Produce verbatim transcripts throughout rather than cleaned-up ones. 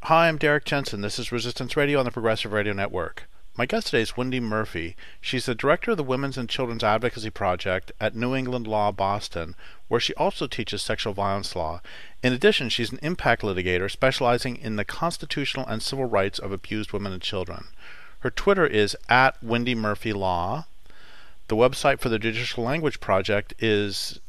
Hi, I'm Derek Jensen. This is Resistance Radio on the Progressive Radio Network. My guest today is Wendy Murphy. She's the director of the Women's and Children's Advocacy Project at New England Law Boston, where she also teaches sexual violence law. In addition, she's an impact litigator specializing in the constitutional and civil rights of abused women and children. Her Twitter is at Wendy Murphy Law. The website for the Judicial Language Project is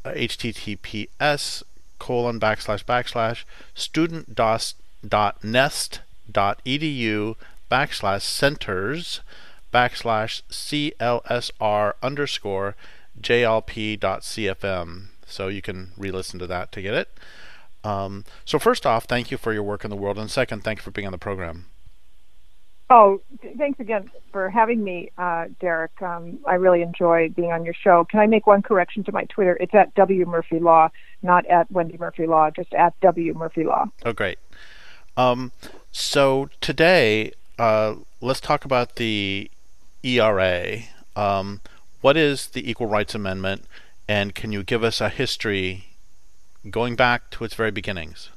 https colon backslash backslash student dot nest dot edu backslash centers backslash CLSR underscore JLP dot CFM. So you can re-listen to that to get it. Um, so first off, thank you for your work in the world. And second, thank you for being on the program. Oh, thanks again for having me, uh, Derek. Um, I really enjoy being on your show. Can I make one correction to my Twitter? It's at W Murphy Law, not at Wendy Murphy Law, just at W Murphy Law. Oh, great. Um, so today, uh, let's talk about the E R A. Um, what is the Equal Rights Amendment, and can you give us a history going back to its very beginnings?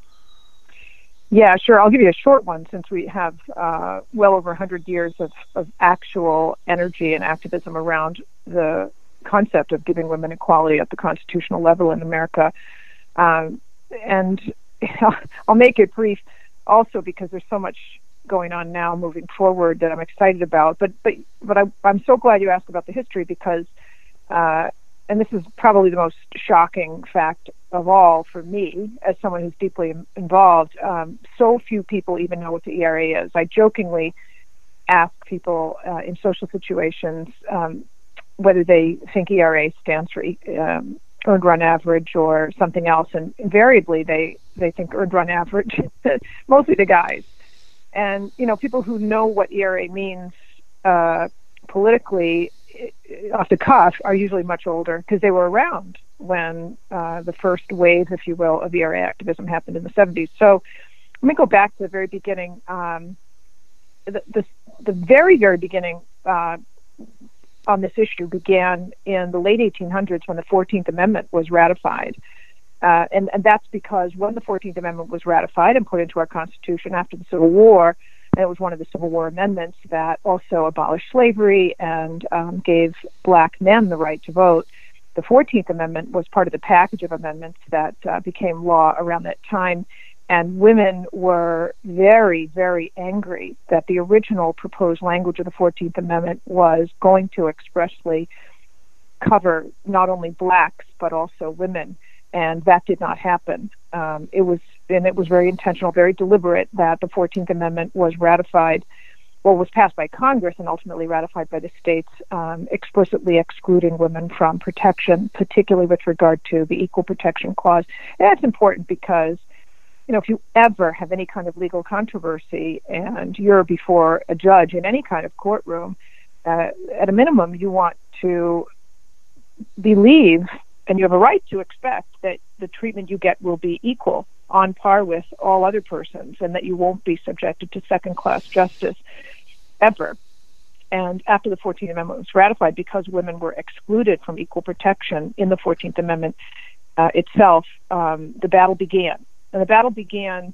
Yeah, sure. I'll give you a short one since we have uh, well over one hundred years of, of actual energy and activism around the concept of giving women equality at the constitutional level in America. Um, and I'll make it brief also because there's so much going on now moving forward that I'm excited about. But but but I, I'm so glad you asked about the history because, uh, and this is probably the most shocking fact of all for me as someone who's deeply involved, um, so few people even know what the E R A is. I jokingly ask people uh, in social situations um, whether they think E R A stands for um, earned run average or something else, and invariably they, they think earned run average, mostly the guys. And, you know, people who know what E R A means uh, politically off the cuff are usually much older because they were around when uh, the first wave, if you will, of E R A activism happened in the seventies. So let me go back to the very beginning. Um, the, the, the very, very beginning uh, on this issue began in the late eighteen hundreds when the fourteenth Amendment was ratified. Uh, and, and that's because when the fourteenth Amendment was ratified and put into our Constitution after the Civil War, and it was one of the Civil War amendments that also abolished slavery and um, gave black men the right to vote. The fourteenth Amendment was part of the package of amendments that uh, became law around that time, and women were very, very angry that the original proposed language of the fourteenth Amendment was going to expressly cover not only blacks but also women, and that did not happen. Um, it was, and it was very intentional, very deliberate that the fourteenth Amendment was ratified, well, was passed by Congress and ultimately ratified by the states, um, explicitly excluding women from protection, particularly with regard to the Equal Protection Clause. And that's important because, you know, if you ever have any kind of legal controversy and you're before a judge in any kind of courtroom, uh, at a minimum, you want to believe, and you have a right to expect, that the treatment you get will be equal, on par with all other persons, and that you won't be subjected to second-class justice ever. And after the fourteenth Amendment was ratified, because women were excluded from equal protection in the fourteenth Amendment uh, itself, um, the battle began. And the battle began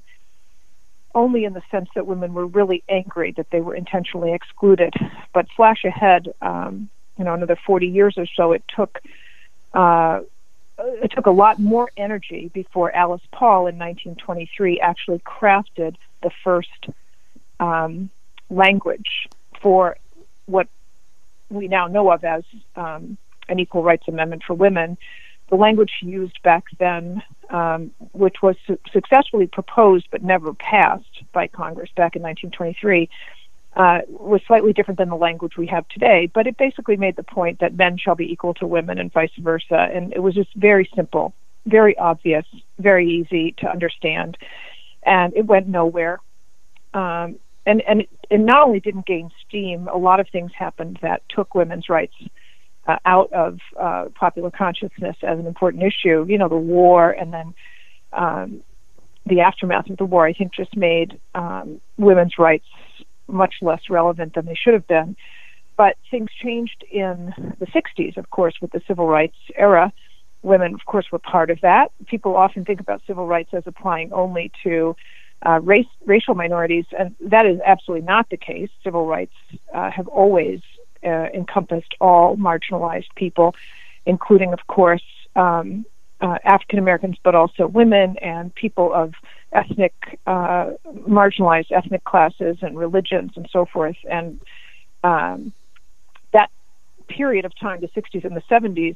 only in the sense that women were really angry that they were intentionally excluded. But flash ahead, um, you know, another forty years or so, it took uh, it took a lot more energy before Alice Paul in nineteen twenty-three actually crafted the first um, language for what we now know of as um, an Equal Rights Amendment for women. The language she used back then, um, which was su- successfully proposed but never passed by Congress back in nineteen twenty-three, uh, was slightly different than the language we have today, but it basically made the point that men shall be equal to women and vice versa, and it was just very simple, very obvious, very easy to understand, and it went nowhere. Um, and and it, it not only didn't gain steam, a lot of things happened that took women's rights uh, out of uh, popular consciousness as an important issue. You know, the war and then um, the aftermath of the war, I think, just made um, women's rights much less relevant than they should have been. But things changed in the sixties, of course, with the civil rights era. Women, of course, were part of that. People often think about civil rights as applying only to uh, race, racial minorities, and that is absolutely not the case. Civil rights uh, have always uh, encompassed all marginalized people, including, of course, um, uh, African Americans, but also women and people of ethnic, uh, marginalized ethnic classes and religions and so forth. And um, that period of time, the sixties and the seventies,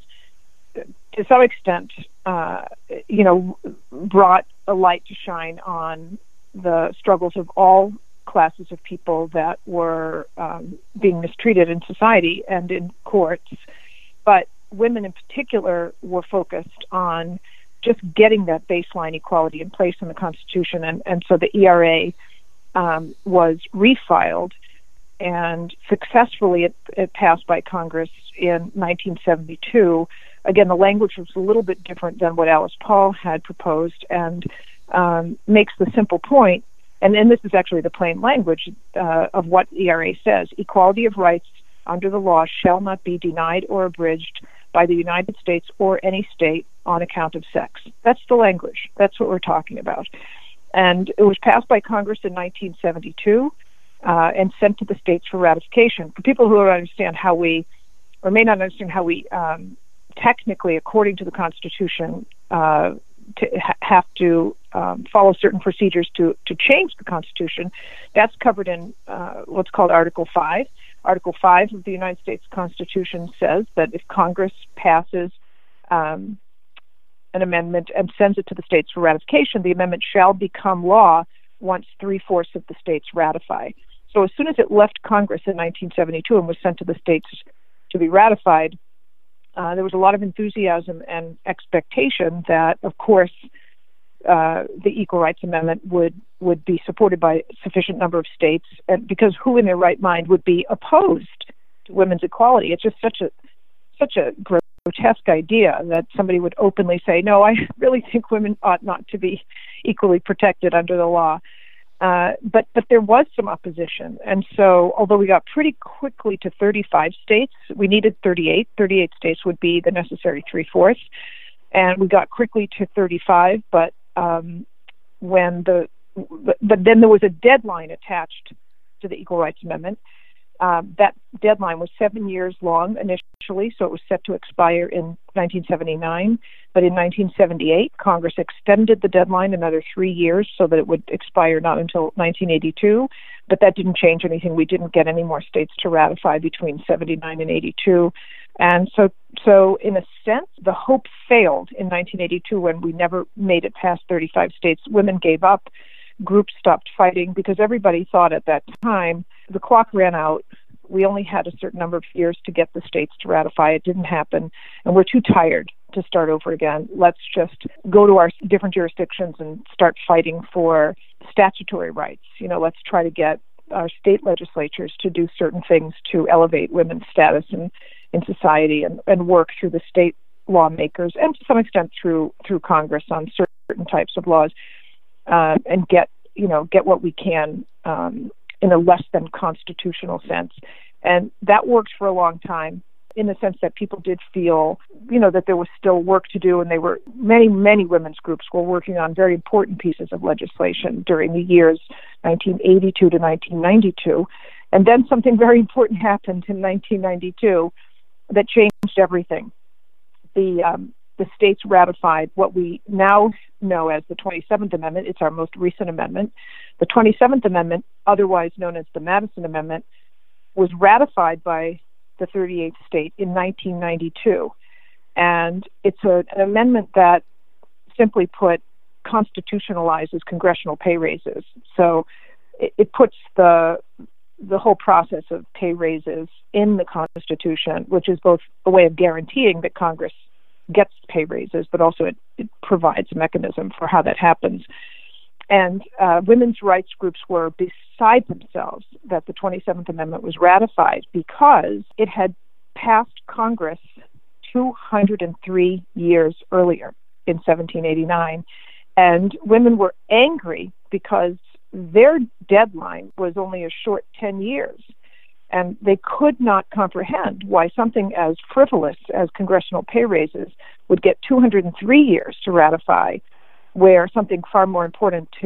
to some extent, uh, you know, brought a light to shine on the struggles of all classes of people that were um, being mistreated in society and in courts. But women in particular were focused on just getting that baseline equality in place in the Constitution. And, and so the E R A um, was refiled, and successfully it, it passed by Congress in nineteen seventy-two. Again, the language was a little bit different than what Alice Paul had proposed, and um, makes the simple point, and then this is actually the plain language uh, of what E R A says: equality of rights under the law shall not be denied or abridged by the United States or any state on account of sex. That's the language. That's what we're talking about. And it was passed by Congress in nineteen seventy-two uh, and sent to the states for ratification. For people who don't understand how we, or may not understand how we um, technically, according to the Constitution, uh, to ha- have to um, follow certain procedures to, to change the Constitution, that's covered in uh, what's called Article five. Article five of the United States Constitution says that if Congress passes um, an amendment and sends it to the states for ratification, the amendment shall become law once three-fourths of the states ratify. So as soon as it left Congress in nineteen seventy-two and was sent to the states to be ratified, uh, there was a lot of enthusiasm and expectation that, of course, uh, the Equal Rights Amendment would, would be supported by a sufficient number of states, and because who in their right mind would be opposed to women's equality? It's just such a such a grotesque idea that somebody would openly say, no, I really think women ought not to be equally protected under the law. Uh, but but there was some opposition. And so although we got pretty quickly to thirty-five states, we needed thirty-eight. thirty-eight states would be the necessary three-fourths. And we got quickly to thirty-five, but um, when the but, but then there was a deadline attached to the Equal Rights Amendment. Um, that deadline was seven years long initially, so it was set to expire in nineteen seventy-nine. But in nineteen seventy-eight, Congress extended the deadline another three years so that it would expire not until nineteen eighty-two. But that didn't change anything. We didn't get any more states to ratify between seventy-nine and eighty-two. And so, so in a sense, the hope failed in nineteen eighty-two when we never made it past thirty-five states. Women gave up. Groups stopped fighting because everybody thought at that time the clock ran out. We only had a certain number of years to get the states to ratify. It didn't happen, and we're too tired to start over again. Let's just go to our different jurisdictions and start fighting for statutory rights. You know, let's try to get our state legislatures to do certain things to elevate women's status in, in society, and, and work through the state lawmakers and to some extent through through Congress on certain types of laws. Uh, and get, you know, get what we can um, in a less than constitutional sense. And that worked for a long time in the sense that people did feel, you know, that there was still work to do. And they were, many, many women's groups were working on very important pieces of legislation during the years nineteen eighty-two to nineteen ninety-two. And then something very important happened in nineteen ninety-two that changed everything. The um, the states ratified what we now know as the twenty-seventh Amendment. It's our most recent amendment. The twenty-seventh Amendment, otherwise known as the Madison Amendment, was ratified by the thirty-eighth state in nineteen ninety-two. And it's a, an amendment that, simply put, constitutionalizes congressional pay raises. So it, it puts the the whole process of pay raises in the Constitution, which is both a way of guaranteeing that Congress gets pay raises, but also it, it provides a mechanism for how that happens. And uh, women's rights groups were beside themselves that the twenty-seventh Amendment was ratified because it had passed Congress two hundred three years earlier in seventeen eighty-nine. And women were angry because their deadline was only a short ten years. And they could not comprehend why something as frivolous as congressional pay raises would get two hundred three years to ratify, where something far more important to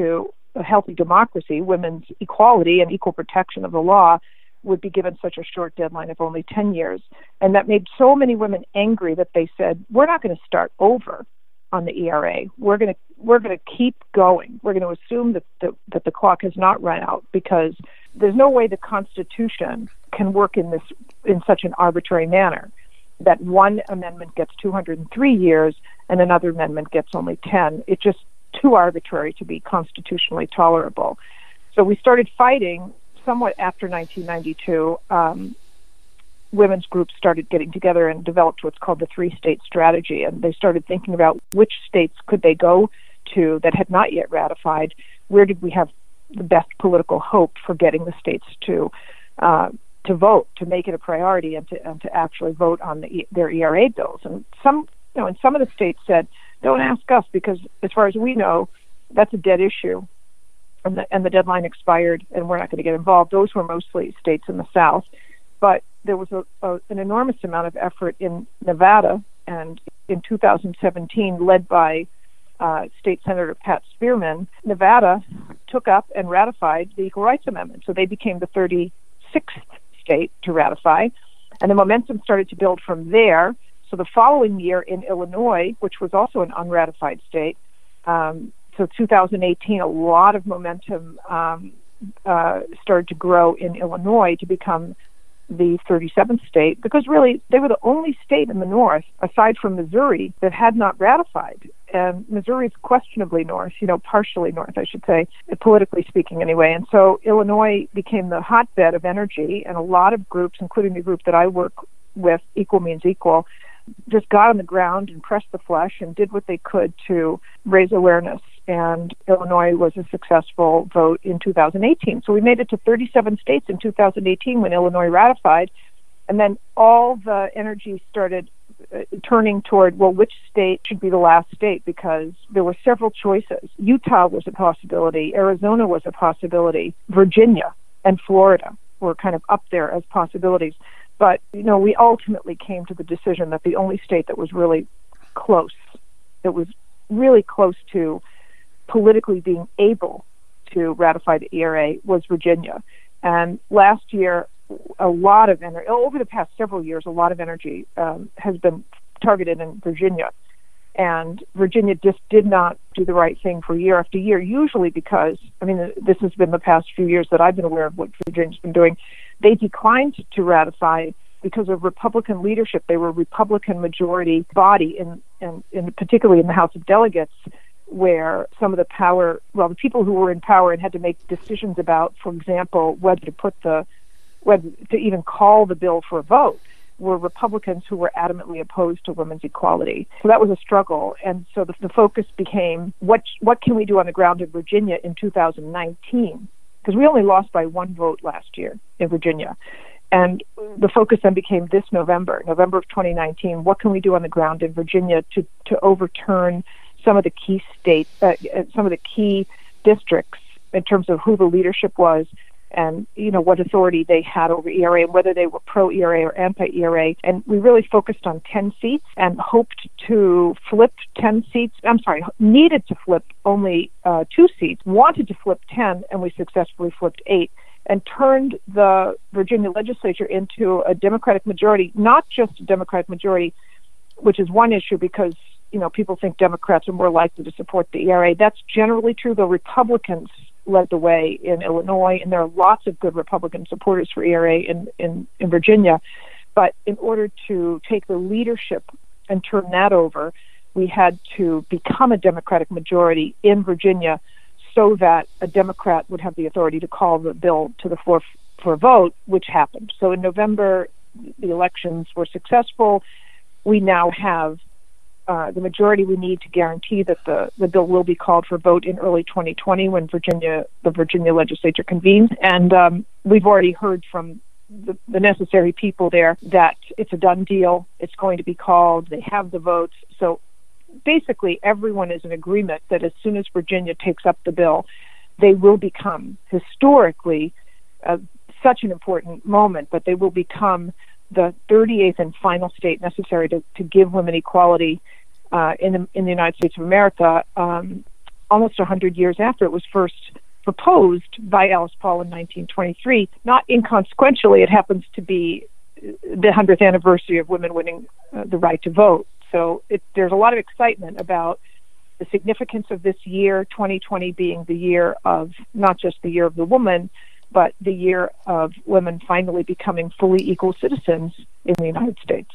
a healthy democracy, women's equality and equal protection of the law would be given such a short deadline of only ten years. And that made so many women angry that they said, we're not going to start over on the E R A. We're going to we're going to keep going. We're going to assume that the, that the clock has not run out, because there's no way the Constitution can work in this in such an arbitrary manner, that one amendment gets two hundred three years and another amendment gets only ten. It's just too arbitrary to be constitutionally tolerable. So we started fighting somewhat after nineteen ninety-two. Um, women's groups started getting together and developed what's called the three-state strategy, and they started thinking about which states could they go to that had not yet ratified. Where did we have the best political hope for getting the states to uh, to vote, to make it a priority, and to and to actually vote on the, their E R A bills? And some, you know, and some of the states said, "Don't ask us, because as far as we know, that's a dead issue, and the and the deadline expired, and we're not going to get involved." Those were mostly states in the South, but there was a, a, an enormous amount of effort in Nevada, and in two thousand seventeen, led by uh, State Senator Pat Spearman, Nevada took up and ratified the Equal Rights Amendment. So they became the thirty-sixth state to ratify, and the momentum started to build from there. So the following year in Illinois, which was also an unratified state, um, so two thousand eighteen, a lot of momentum um, uh, started to grow in Illinois to become the thirty-seventh state, because really they were the only state in the North, aside from Missouri, that had not ratified. And Missouri is questionably North, you know, partially North, I should say, politically speaking anyway. And so Illinois became the hotbed of energy, and a lot of groups, including the group that I work with, Equal Means Equal, just got on the ground and pressed the flesh and did what they could to raise awareness. And Illinois was a successful vote in two thousand eighteen. So we made it to thirty-seven states in two thousand eighteen when Illinois ratified. And then all the energy started uh, turning toward, well, which state should be the last state? Because there were several choices. Utah was a possibility. Arizona was a possibility. Virginia and Florida were kind of up there as possibilities. But, you know, we ultimately came to the decision that the only state that was really close, that was really close to politically being able to ratify the E R A, was Virginia. And last year, a lot of energy, over the past several years, a lot of energy um, has been targeted in Virginia. And Virginia just did not do the right thing for year after year, usually because, I mean, this has been the past few years that I've been aware of what Virginia's been doing. They declined to ratify because of Republican leadership. They were a Republican majority body, in, in, in particularly in the House of Delegates, where some of the power, well, the people who were in power and had to make decisions about, for example, whether to put the, whether to even call the bill for a vote, were Republicans who were adamantly opposed to women's equality. So that was a struggle. And so the, the focus became, what what can we do on the ground in Virginia in two thousand nineteen? Because we only lost by one vote last year in Virginia. And the focus then became this November, November of twenty nineteen, what can we do on the ground in Virginia to, to overturn some of the key states, uh, some of the key districts in terms of who the leadership was, and, you know, what authority they had over E R A, and whether they were pro-E R A or anti-E R A. And we really focused on ten seats and hoped to flip ten seats. I'm sorry, needed to flip only uh, two seats, wanted to flip ten, and we successfully flipped eight, and turned the Virginia legislature into a Democratic majority, not just a Democratic majority, which is one issue because, you know, people think Democrats are more likely to support the E R A. That's generally true, though Republicans led the way in Illinois, and there are lots of good Republican supporters for E R A in, in, in Virginia. But in order to take the leadership and turn that over, we had to become a Democratic majority in Virginia so that a Democrat would have the authority to call the bill to the floor f- for a vote, which happened. So in November, the elections were successful. We now have Uh, the majority we need to guarantee that the, the bill will be called for vote in early twenty twenty when Virginia, the Virginia legislature convenes. And um, we've already heard from the, the necessary people there that it's a done deal. It's going to be called. They have the votes. So basically everyone is in agreement that as soon as Virginia takes up the bill, they will become historically uh, such an important moment, but they will become the thirty-eighth and final state necessary to, to give women equality Uh, in, the, in the United States of America. Um, almost one hundred years after it was first proposed by Alice Paul in nineteen twenty-three. Not inconsequentially, it happens to be the one hundredth anniversary of women winning uh, the right to vote. So it, there's a lot of excitement about the significance of this year, twenty twenty being the year of not just the year of the woman, but the year of women finally becoming fully equal citizens in the United States.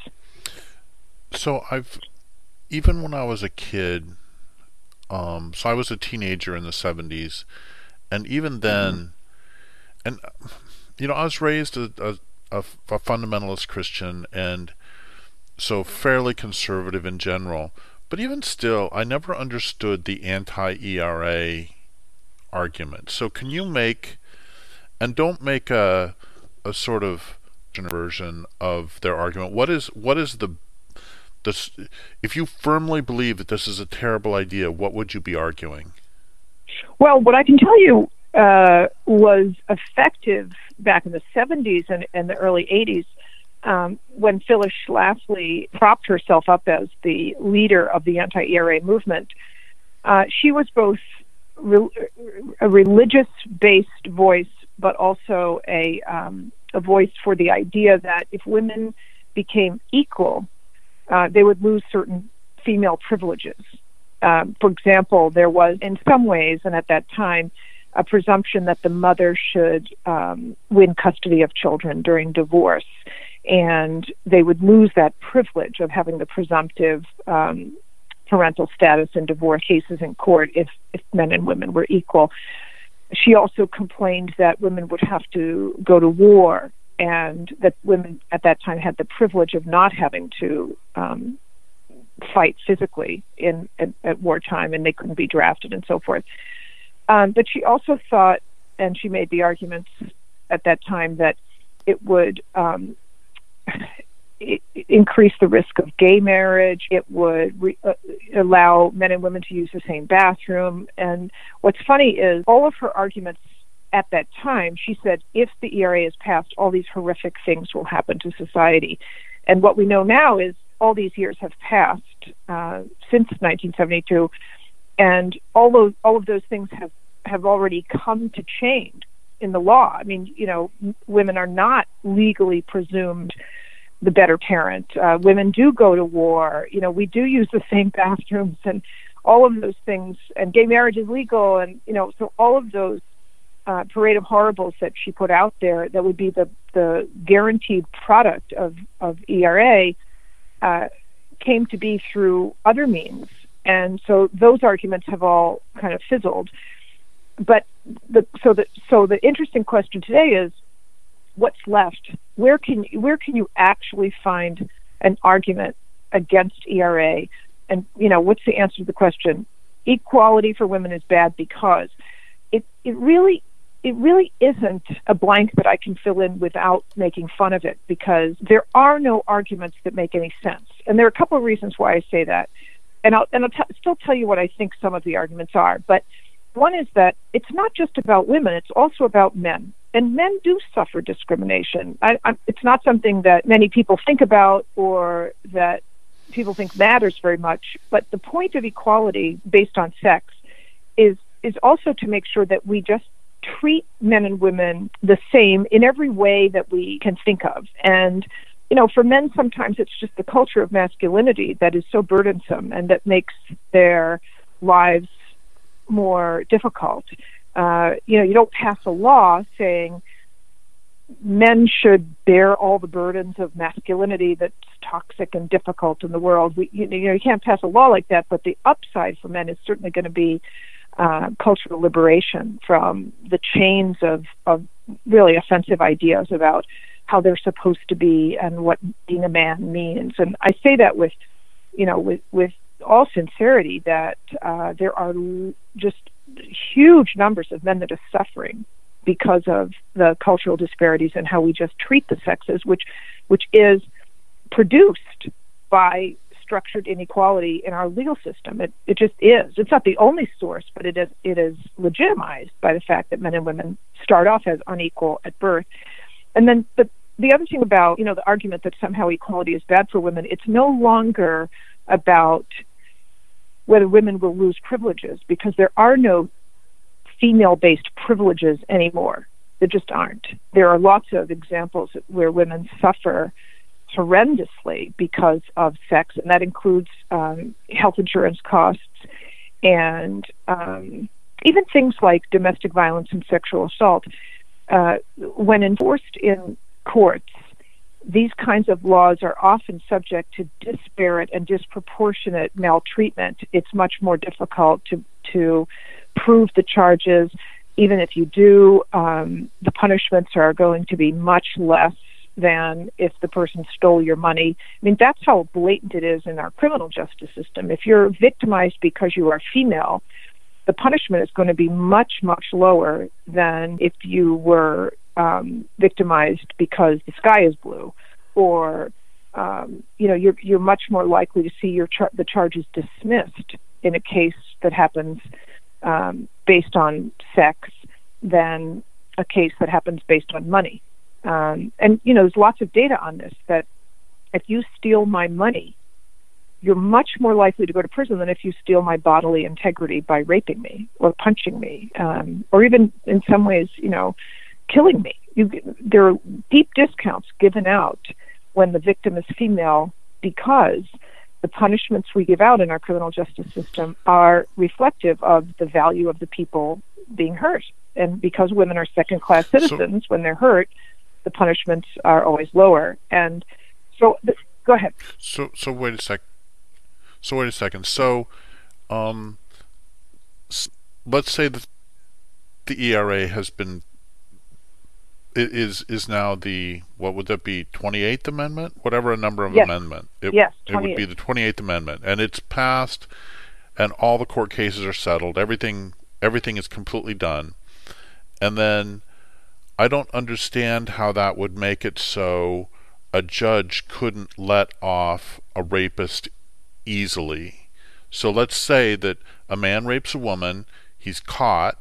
So I've, even when I was a kid, um, so I was a teenager in the seventies, and even then, mm-hmm. and you know, I was raised a, a, a, a fundamentalist Christian, and so fairly conservative in general. But even still, I never understood the anti-E R A argument. So can you make, and don't make a a sort of version of their argument. What is what is the this? If you firmly believe that this is a terrible idea, what would you be arguing? Well, what I can tell you uh, was effective back in the seventies and, and the early eighties. Um, when Phyllis Schlafly propped herself up as the leader of the anti-E R A movement, uh, she was both re- a religious-based voice, but also a, um, a voice for the idea that if women became equal, uh, they would lose certain female privileges. Um, for example, there was, in some ways, and at that time, a presumption that the mother should um, win custody of children during divorce, and they would lose that privilege of having the presumptive um, parental status in divorce cases in court if, if men and women were equal. She also complained that women would have to go to war, and that women at that time had the privilege of not having to um, fight physically in at, at wartime, and they couldn't be drafted and so forth. Um, but she also thought, and she made the arguments at that time, that it would um, it, increase the risk of gay marriage. It would re- uh, allow men and women to use the same bathroom. And what's funny is all of her arguments at that time, she said, if the E R A is passed, all these horrific things will happen to society. And what we know now is all these years have passed uh, since nineteen seventy-two, and all those all of those things have, have already come to change in the law. I mean, you know, women are not legally presumed the better parent. Uh, women do go to war. You know, we do use the same bathrooms and all of those things. And gay marriage is legal. And, you know, so all of those uh, parade of horribles that she put out there that would be the, the guaranteed product of, of E R A uh, came to be through other means. And so those arguments have all kind of fizzled. But the, so the so the interesting question today is, what's left? Where can where can you actually find an argument against E R A? And you know, what's the answer to the question? Equality for women is bad because it it really it really isn't a blank that I can fill in without making fun of it, because there are no arguments that make any sense. And there are a couple of reasons why I say that. And I'll and I'll t- still tell you what I think some of the arguments are. But one is that it's not just about women, it's also about men. And men do suffer discrimination. I, I, it's not something that many people think about or that people think matters very much. But the point of equality based on sex is is also to make sure that we just treat men and women the same in every way that we can think of. And, you know, for men, sometimes it's just the culture of masculinity that is so burdensome and that makes their lives more difficult. Uh, you know, you don't pass a law saying men should bear all the burdens of masculinity that's toxic and difficult in the world. We, you know, you can't pass a law like that, but the upside for men is certainly going to be uh, cultural liberation from the chains of, of really offensive ideas about how they're supposed to be and what being a man means. And I say that with, you know, with, with all sincerity, that uh, there are just huge numbers of men that are suffering because of the cultural disparities and how we just treat the sexes, which which is produced by structured inequality in our legal system. It it just is. It's not the only source, but it is it is legitimized by the fact that men and women start off as unequal at birth. And then the the other thing about, you know, the argument that somehow equality is bad for women, it's no longer about whether women will lose privileges, because there are no female-based privileges anymore. There just aren't. There are lots of examples where women suffer horrendously because of sex, and that includes um, health insurance costs and um, even things like domestic violence and sexual assault. Uh, when enforced in courts, these kinds of laws are often subject to disparate and disproportionate maltreatment. It's much more difficult to, to prove the charges. Even if you do, um, the punishments are going to be much less than if the person stole your money. I mean, that's how blatant it is in our criminal justice system. If you're victimized because you are female, the punishment is going to be much, much lower than if you were um, victimized because the sky is blue, or um, you know, you're you're much more likely to see your char- the charges dismissed in a case that happens um, based on sex than a case that happens based on money. Um, and, you know, there's lots of data on this, that if you steal my money, you're much more likely to go to prison than if you steal my bodily integrity by raping me or punching me, um, or even in some ways, you know, killing me. You, there are deep discounts given out when the victim is female, because the punishments we give out in our criminal justice system are reflective of the value of the people being hurt. And because women are second-class citizens, so, when they're hurt, the punishments are always lower. And so, th- go ahead. So, so wait a sec. So wait a second. So, um, s- let's say that the E R A has been it is is now the, what would that be, twenty-eighth Amendment, whatever a number of yes. amendment. It, yes, it would be the twenty-eighth Amendment, and it's passed, and all the court cases are settled. Everything everything is completely done, and then I don't understand how that would make it so a judge couldn't let off a rapist easily. So let's say that a man rapes a woman, he's caught,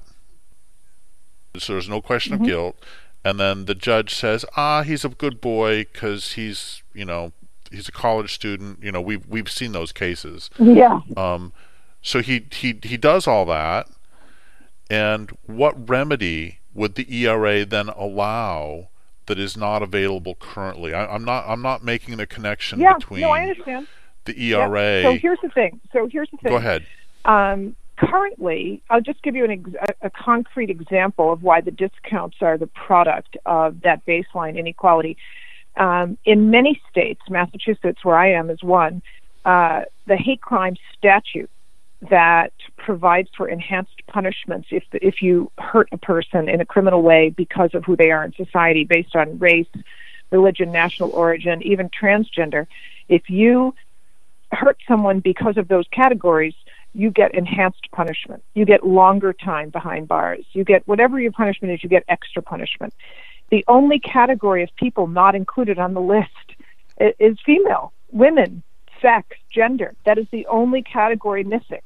so there's no question mm-hmm. of guilt, and then the judge says, ah, he's a good boy because he's, you know, he's a college student. You know, we've we've seen those cases. Yeah. Um, so he he he does all that, and what remedy would the E R A then allow that is not available currently? I, I'm not I'm not making the connection yeah, between no, I understand. the E R A. Yeah. So here's the thing. So here's the thing. Go ahead. Um, currently, I'll just give you an ex- a, a concrete example of why the discounts are the product of that baseline inequality. Um, in many states, Massachusetts, where I am, is one, uh, the hate crime statute that provides for enhanced punishments if if you hurt a person in a criminal way because of who they are in society, based on race, religion, national origin, even transgender. If you hurt someone because of those categories, you get enhanced punishment. You get longer time behind bars. You get whatever your punishment is, you get extra punishment. The only category of people not included on the list is female, women, sex, gender. That is the only category missing.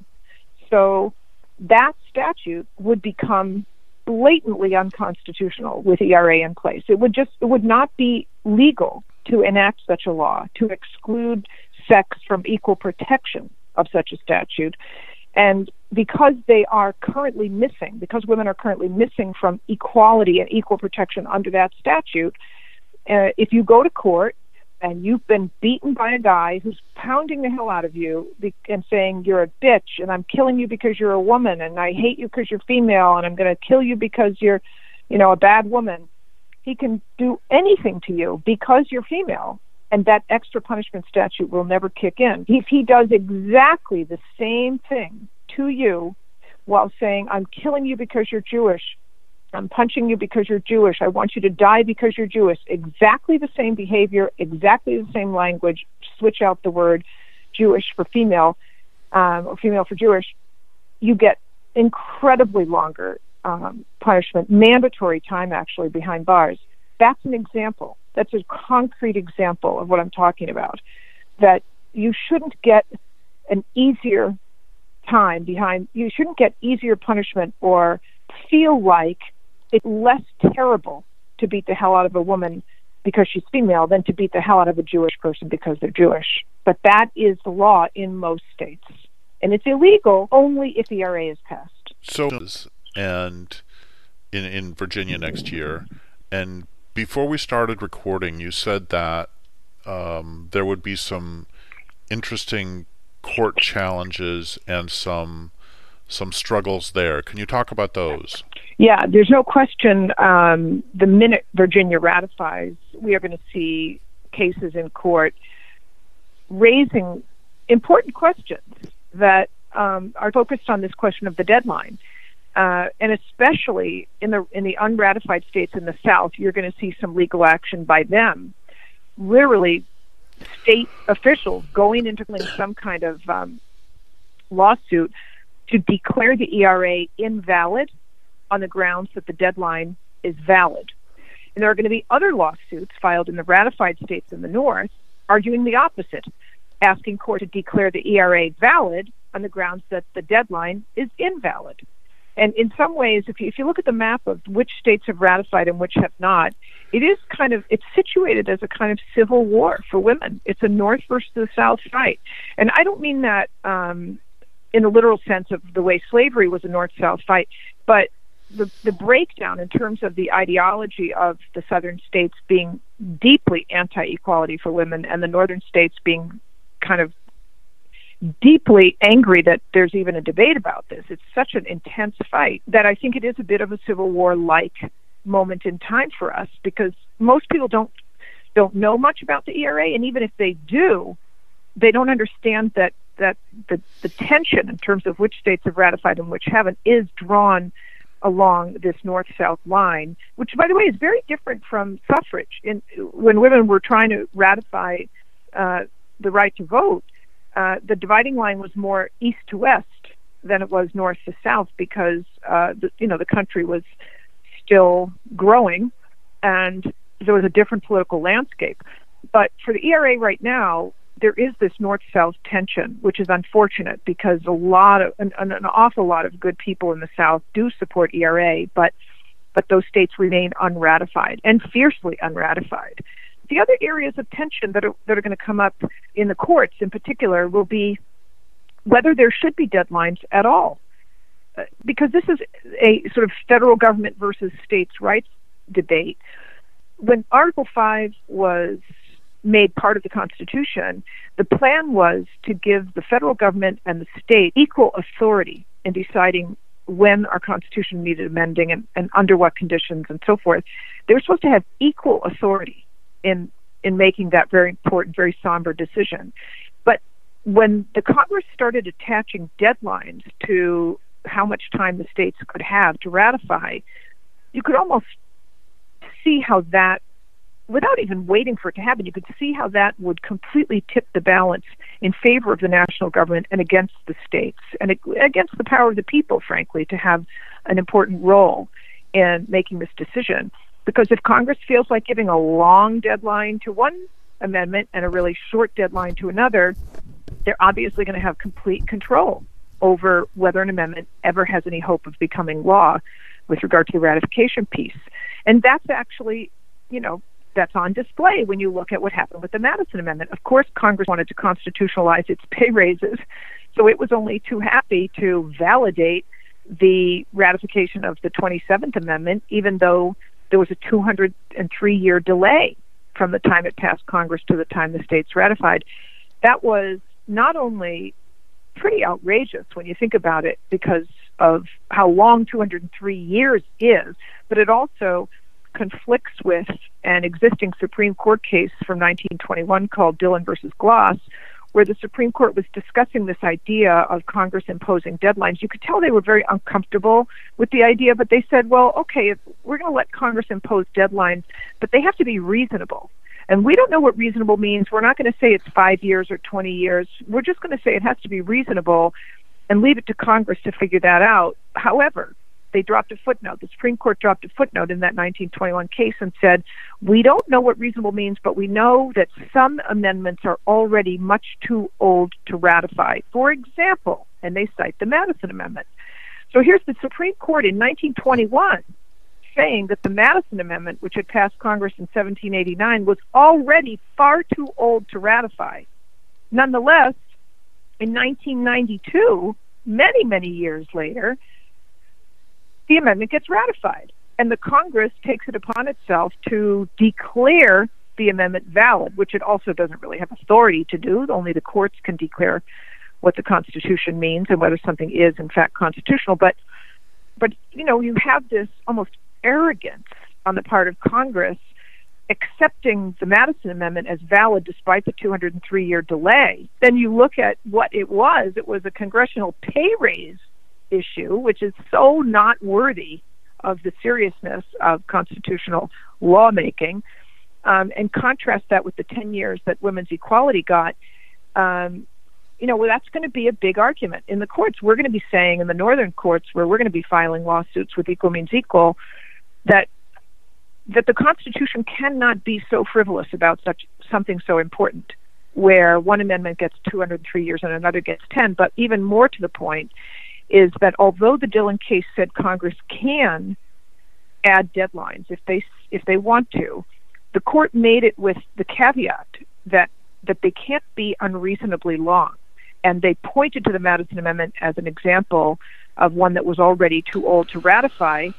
So that statute would become blatantly unconstitutional with E R A in place. It would just, it would not be legal to enact such a law, to exclude sex from equal protection of such a statute. And because they are currently missing, because women are currently missing from equality and equal protection under that statute, uh, if you go to court and you've been beaten by a guy who's pounding the hell out of you be- and saying you're a bitch and I'm killing you because you're a woman and I hate you because you're female and I'm going to kill you because you're, you know, a bad woman, he can do anything to you because you're female, and that extra punishment statute will never kick in. If he does exactly the same thing to you while saying, I'm killing you because you're Jewish, I'm punching you because you're Jewish, I want you to die because you're Jewish, exactly the same behavior, exactly the same language, switch out the word Jewish for female, um, or female for Jewish, you get incredibly longer um, punishment, mandatory time actually behind bars. That's an example. That's a concrete example of what I'm talking about, that you shouldn't get an easier time behind, you shouldn't get easier punishment or feel like it's less terrible to beat the hell out of a woman because she's female than to beat the hell out of a Jewish person because they're Jewish. But that is the law in most states. And it's illegal only if the E R A is passed. So, and in in Virginia next year, and before we started recording, you said that um, there would be some interesting court challenges and some some struggles there. Can you talk about those? Yeah, there's no question. Um, the minute Virginia ratifies, we are going to see cases in court raising important questions that um, are focused on this question of the deadline. Uh, and especially in the in the unratified states in the South, you're going to see some legal action by them. Literally, state officials going into some kind of um, lawsuit to declare the E R A invalid on the grounds that the deadline is valid. And there are going to be other lawsuits filed in the ratified states in the North arguing the opposite, asking court to declare the E R A valid on the grounds that the deadline is invalid. And in some ways, if you, if you look at the map of which states have ratified and which have not, it is kind of, it's situated as a kind of civil war for women. It's a North versus the South fight. And I don't mean that um, in the literal sense of the way slavery was a North-South fight, but the, the breakdown in terms of the ideology of the Southern states being deeply anti-equality for women and the Northern states being kind of deeply angry that there's even a debate about this. It's such an intense fight that I think it is a bit of a Civil War-like moment in time for us, because most people don't don't know much about the E R A, and even if they do, they don't understand that that the, the tension in terms of which states have ratified and which haven't is drawn along this north-south line, which, by the way, is very different from suffrage. In, when women were trying to ratify uh, the right to vote, Uh, the dividing line was more east to west than it was north to south, because uh, the, you know the country was still growing and there was a different political landscape. But for the E R A right now, there is this north-south tension, which is unfortunate, because a lot of an, an awful lot of good people in the South do support E R A, but but those states remain unratified and fiercely unratified. The other areas of tension that are that are going to come up in the courts, in particular, will be whether there should be deadlines at all, uh, because this is a sort of federal government versus states' rights debate. When Article Five was made part of the Constitution, the plan was to give the federal government and the state equal authority in deciding when our Constitution needed amending and, and under what conditions and so forth. They were supposed to have equal authority in in making that very important, very somber decision. But when the Congress started attaching deadlines to how much time the states could have to ratify, you could almost see how that, without even waiting for it to happen, you could see how that would completely tip the balance in favor of the national government and against the states, and it, against the power of the people, frankly, to have an important role in making this decision. Because if Congress feels like giving a long deadline to one amendment and a really short deadline to another, they're obviously going to have complete control over whether an amendment ever has any hope of becoming law with regard to the ratification piece. And that's actually, you know, that's on display when you look at what happened with the Madison Amendment. Of course, Congress wanted to constitutionalize its pay raises, so it was only too happy to validate the ratification of the twenty-seventh Amendment, even though there was a two hundred three year delay from the time it passed Congress to the time the states ratified. That was not only pretty outrageous when you think about it because of how long two hundred three years is, but it also conflicts with an existing Supreme Court case from nineteen twenty-one called Dillon versus Gloss, where the Supreme Court was discussing this idea of Congress imposing deadlines. You could tell they were very uncomfortable with the idea, but they said, well, okay, if we're going to let Congress impose deadlines, but they have to be reasonable. And we don't know what reasonable means. We're not going to say it's five years or twenty years. We're just going to say it has to be reasonable and leave it to Congress to figure that out. However, they dropped a footnote. The Supreme Court dropped a footnote in that nineteen twenty-one case and said, we don't know what reasonable means, but we know that some amendments are already much too old to ratify. For example, and they cite the Madison Amendment. So here's the Supreme Court in nineteen twenty-one saying that the Madison Amendment, which had passed Congress in seventeen eighty-nine, was already far too old to ratify. Nonetheless, in nineteen ninety-two, many, many years later, the amendment gets ratified. And the Congress takes it upon itself to declare the amendment valid, which it also doesn't really have authority to do. Only the courts can declare what the Constitution means and whether something is, in fact, constitutional. But, but you know, you have this almost arrogance on the part of Congress accepting the Madison Amendment as valid despite the two hundred three year delay. Then you look at what it was. It was a congressional pay raise issue, which is so not worthy of the seriousness of constitutional lawmaking, um, and contrast that with the ten years that women's equality got. Um, you know, well, that's going to be a big argument in the courts. We're going to be saying in the northern courts, where we're going to be filing lawsuits with equal means equal, that that the Constitution cannot be so frivolous about such something so important, where one amendment gets two hundred three years and another gets ten. But even more to the point is that although the Dillon case said Congress can add deadlines if they if they want to, the court made it with the caveat that that they can't be unreasonably long. And they pointed to the Madison Amendment as an example of one that was already too old to ratify,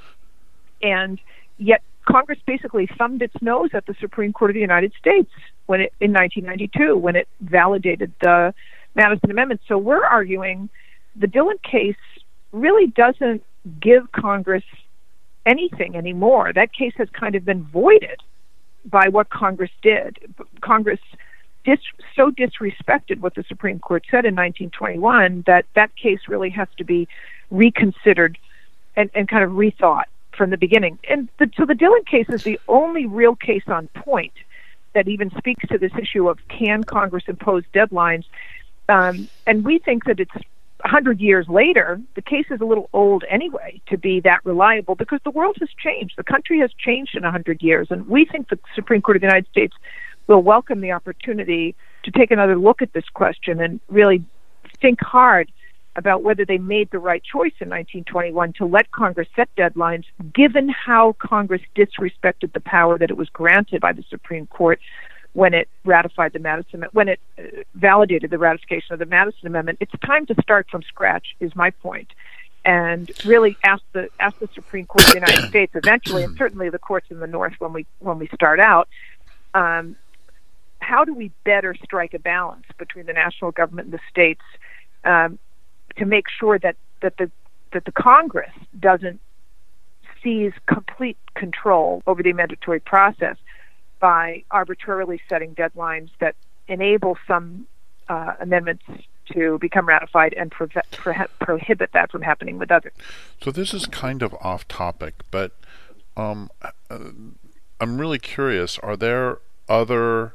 and yet Congress basically thumbed its nose at the Supreme Court of the United States when it in nineteen ninety-two when it validated the Madison Amendment. So we're arguing the Dillon case really doesn't give Congress anything anymore. That case has kind of been voided by what Congress did. Congress dis- so disrespected what the Supreme Court said in nineteen twenty-one that that case really has to be reconsidered and, and kind of rethought from the beginning. And the, so the Dillon case is the only real case on point that even speaks to this issue of can Congress impose deadlines. Um, and we think that it's one hundred years later, the case is a little old anyway to be that reliable because the world has changed. The country has changed in one hundred years. And we think the Supreme Court of the United States will welcome the opportunity to take another look at this question and really think hard about whether they made the right choice in nineteen twenty-one to let Congress set deadlines, given how Congress disrespected the power that it was granted by the Supreme Court when it ratified the Madison, when it uh, validated the ratification of the Madison Amendment. It's time to start from scratch, is my point, and really ask the ask the Supreme Court of the United States eventually, and certainly the courts in the North when we when we start out, um, how do we better strike a balance between the national government and the states um, to make sure that that the that the Congress doesn't seize complete control over the amendatory process by arbitrarily setting deadlines that enable some uh, amendments to become ratified and pro- pro- prohibit that from happening with others. So this is kind of off topic, but um, uh, I'm really curious, are there other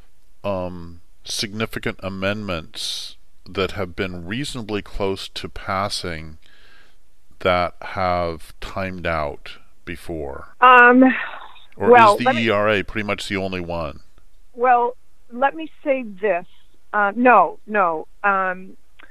um, significant amendments that have been reasonably close to passing that have timed out before? Um... Or well, is the me, E R A pretty much the only one? Well, let me say this. Uh, no, no. Um,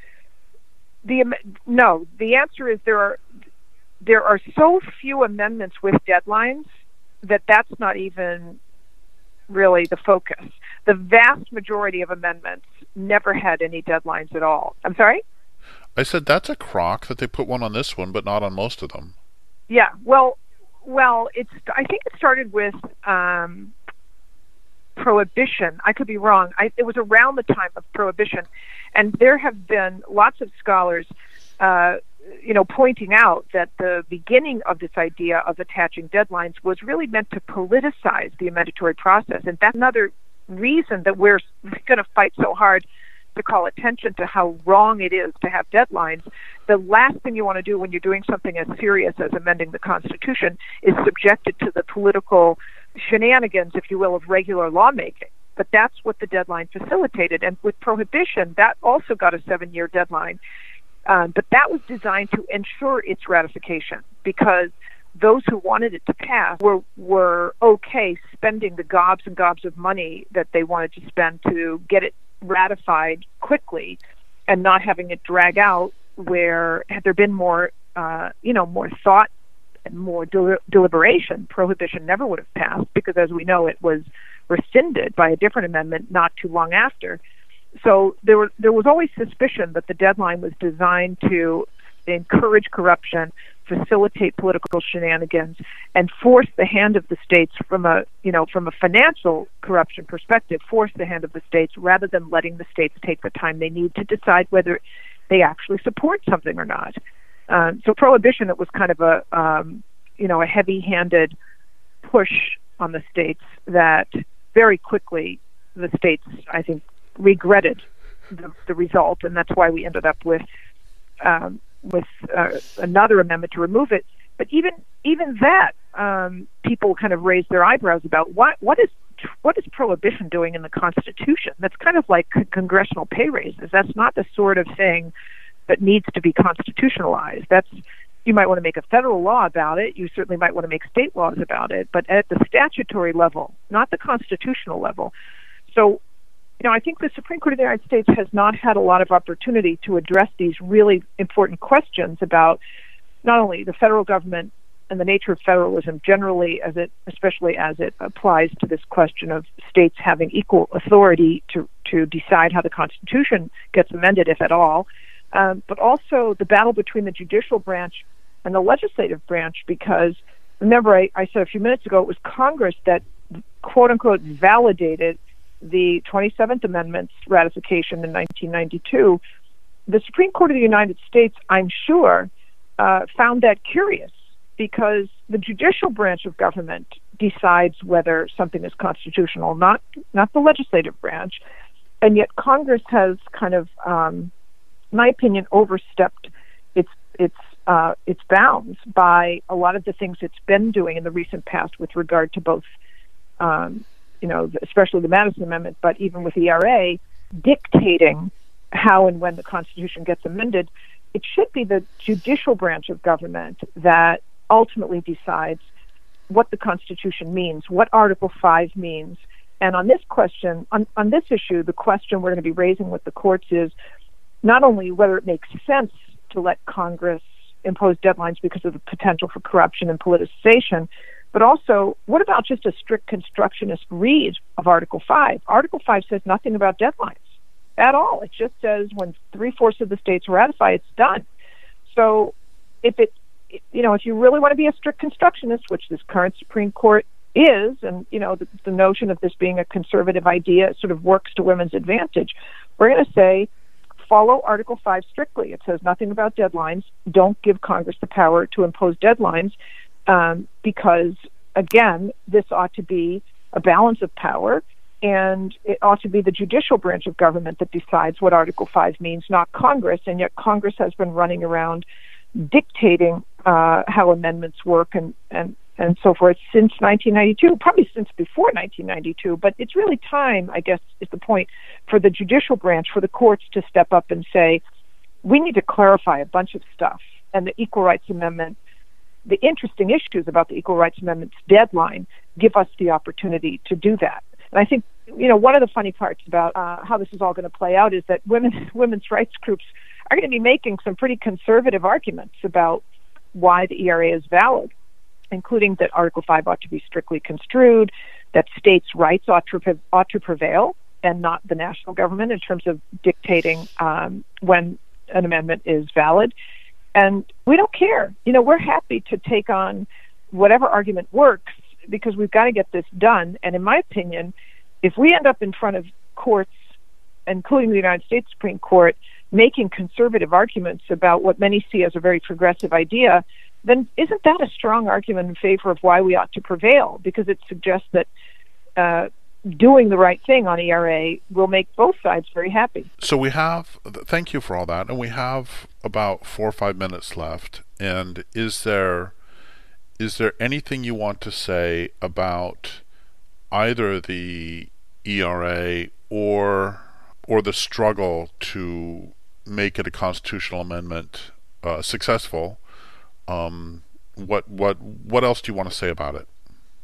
the no. The answer is there are there are so few amendments with deadlines that that's not even really the focus. The vast majority of amendments never had any deadlines at all. I'm sorry? I said that's a crock that they put one on this one, but not on most of them. Yeah. Well. Well, it's. I think it started with um, prohibition. I could be wrong. I, it was around the time of prohibition, and there have been lots of scholars, uh, you know, pointing out that the beginning of this idea of attaching deadlines was really meant to politicize the amendatory process, and that's another reason that we're going to fight so hard to call attention to how wrong it is to have deadlines. The last thing you want to do when you're doing something as serious as amending the Constitution is subject it to the political shenanigans, if you will, of regular lawmaking. But that's what the deadline facilitated. And with prohibition, that also got a seven-year deadline. Um, but that was designed to ensure its ratification because those who wanted it to pass were, were okay spending the gobs and gobs of money that they wanted to spend to get it ratified quickly and not having it drag out, where had there been more, uh, you know, more thought and more del- deliberation, prohibition never would have passed because, as we know, it was rescinded by a different amendment not too long after. so there were there was always suspicion that the deadline was designed to encourage corruption, facilitate political shenanigans, and force the hand of the states from a you know from a financial corruption perspective, force the hand of the states rather than letting the states take the time they need to decide whether they actually support something or not. Uh, so prohibition, it was kind of a um, you know a heavy-handed push on the states that very quickly the states, I think, regretted the, the result, and that's why we ended up with um, with uh, another amendment to remove it. But even even that, um, people kind of raised their eyebrows about what what is what is prohibition doing in the Constitution? That's kind of like congressional pay raises. That's not the sort of thing that needs to be constitutionalized. That's You might want to make a federal law about it. You certainly might want to make state laws about it, but at the statutory level, not the constitutional level. So, you know, I think the Supreme Court of the United States has not had a lot of opportunity to address these really important questions about not only the federal government and the nature of federalism generally, as it, especially as it applies to this question of states having equal authority to, to decide how the Constitution gets amended, if at all, um, but also the battle between the judicial branch and the legislative branch, because remember, I, I said a few minutes ago, it was Congress that, quote unquote, validated the twenty-seventh Amendment's ratification in nineteen ninety-two. The Supreme Court of the United States, I'm sure, uh, found that curious, because the judicial branch of government decides whether something is constitutional, not not the legislative branch. And yet Congress has kind of, um, in my opinion, overstepped its its uh, its bounds by a lot of the things it's been doing in the recent past with regard to both, um, you know, especially the Madison Amendment, but even with the E R A, dictating how and when the Constitution gets amended. It should be the judicial branch of government that ultimately decides what the Constitution means, what Article five means. And on this question, on, on this issue, the question we're going to be raising with the courts is not only whether it makes sense to let Congress impose deadlines because of the potential for corruption and politicization, but also, what about just a strict constructionist read of Article five? Article five says nothing about deadlines at all. It just says when three-fourths of the states ratify, it's done. So if it, you know, if you really want to be a strict constructionist, which this current Supreme Court is, and, you know, the, the notion of this being a conservative idea sort of works to women's advantage, we're going to say, follow Article five strictly. It says nothing about deadlines. Don't give Congress the power to impose deadlines, um, because, again, this ought to be a balance of power, and it ought to be the judicial branch of government that decides what Article five means, not Congress. And yet Congress has been running around dictating uh, how amendments work and, and, and so forth since nineteen ninety-two, probably since before nineteen ninety-two. But it's really time, I guess, is the point, for the judicial branch, for the courts to step up and say, we need to clarify a bunch of stuff. And the Equal Rights Amendment, the interesting issues about the Equal Rights Amendment's deadline, give us the opportunity to do that. And I think, you know, one of the funny parts about uh, how this is all going to play out is that women, women's rights groups are going to be making some pretty conservative arguments about why the E R A is valid, including that Article five ought to be strictly construed, that states' rights ought to, ought to prevail, and not the national government in terms of dictating um, when an amendment is valid. And we don't care. You know, we're happy to take on whatever argument works, because we've got to get this done. And in my opinion, if we end up in front of courts, including the United States Supreme Court, making conservative arguments about what many see as a very progressive idea, then isn't that a strong argument in favor of why we ought to prevail? Because it suggests that uh, doing the right thing on E R A will make both sides very happy. So we have, thank you for all that, and we have about four or five minutes left. And is there is there anything you want to say about either the E R A or or the struggle to make it a constitutional amendment uh, successful? Um, what what what else do you want to say about it?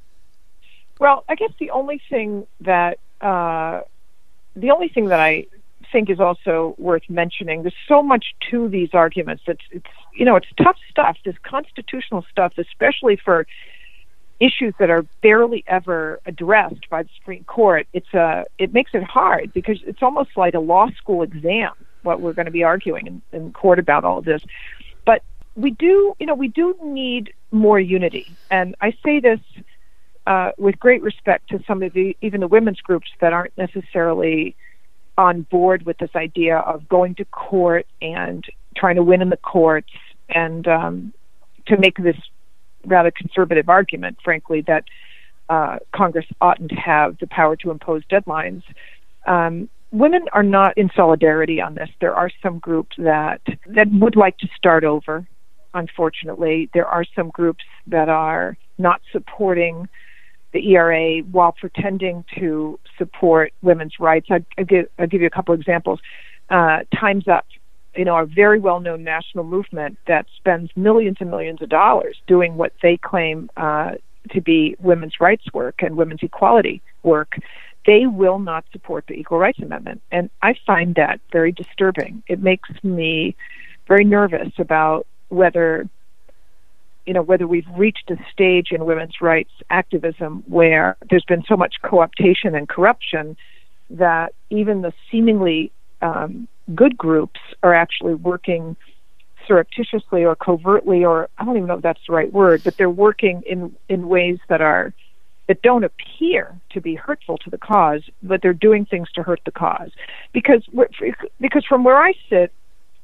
Well, I guess the only thing that uh, the only thing that I think is also worth mentioning, there's so much to these arguments. It's it's you know it's tough stuff. This constitutional stuff, especially for issues that are barely ever addressed by the Supreme Court, it's a, it makes it hard because it's almost like a law school exam, what we're going to be arguing in, in court about all of this. But we do, you know, we do need more unity. And I say this uh, with great respect to some of the, even the women's groups that aren't necessarily on board with this idea of going to court and trying to win in the courts and um, to make this rather conservative argument, frankly, that uh, Congress oughtn't to have the power to impose deadlines. Um, women are not in solidarity on this. There are some groups that that would like to start over. Unfortunately, there are some groups that are not supporting the E R A while pretending to support women's rights. I'll, I'll, give, I'll give you a couple examples. Uh, Time's Up, you know, a very well-known national movement that spends millions and millions of dollars doing what they claim uh, to be women's rights work and women's equality work. They will not support the Equal Rights Amendment. And I find that very disturbing. It makes me very nervous about whether, you know, whether we've reached a stage in women's rights activism where there's been so much co-optation and corruption that even the seemingly um, good groups are actually working surreptitiously or covertly, or I don't even know if that's the right word, but they're working in, in ways that are that don't appear to be hurtful to the cause, but they're doing things to hurt the cause. Because because from where I sit,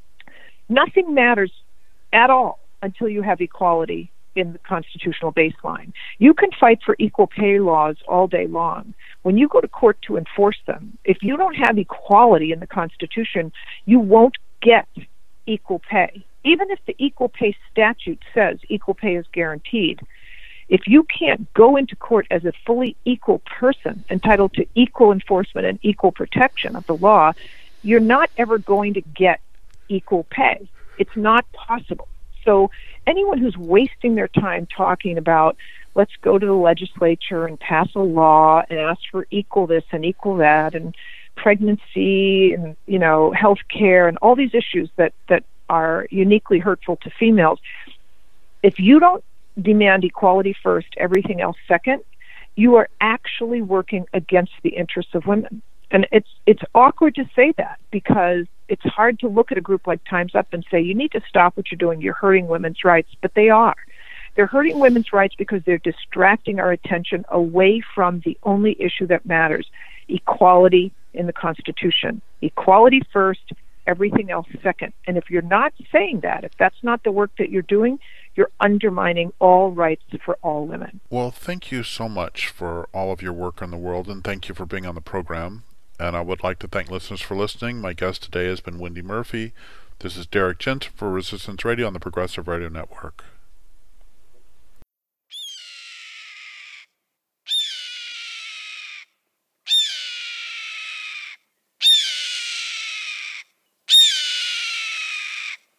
nothing matters at all until you have equality in the constitutional baseline. You can fight for equal pay laws all day long. When you go to court to enforce them, if you don't have equality in the Constitution, you won't get equal pay. Even if the equal pay statute says equal pay is guaranteed, if you can't go into court as a fully equal person entitled to equal enforcement and equal protection of the law, you're not ever going to get equal pay. It's not possible. So anyone who's wasting their time talking about let's go to the legislature and pass a law and ask for equal this and equal that and pregnancy and, you know, health care and all these issues that, that are uniquely hurtful to females, if you don't demand equality first, everything else second, you are actually working against the interests of women. And it's it's awkward to say that because it's hard to look at a group like Time's Up and say, you need to stop what you're doing. You're hurting women's rights. But they are. They're hurting women's rights because they're distracting our attention away from the only issue that matters, equality in the Constitution. Equality first, everything else second. And if you're not saying that, if that's not the work that you're doing, you're undermining all rights for all women. Well, thank you so much for all of your work in the world, and thank you for being on the program. And I would like to thank listeners for listening. My guest today has been Wendy Murphy. This is Derek Jensen for Resistance Radio on the Progressive Radio Network.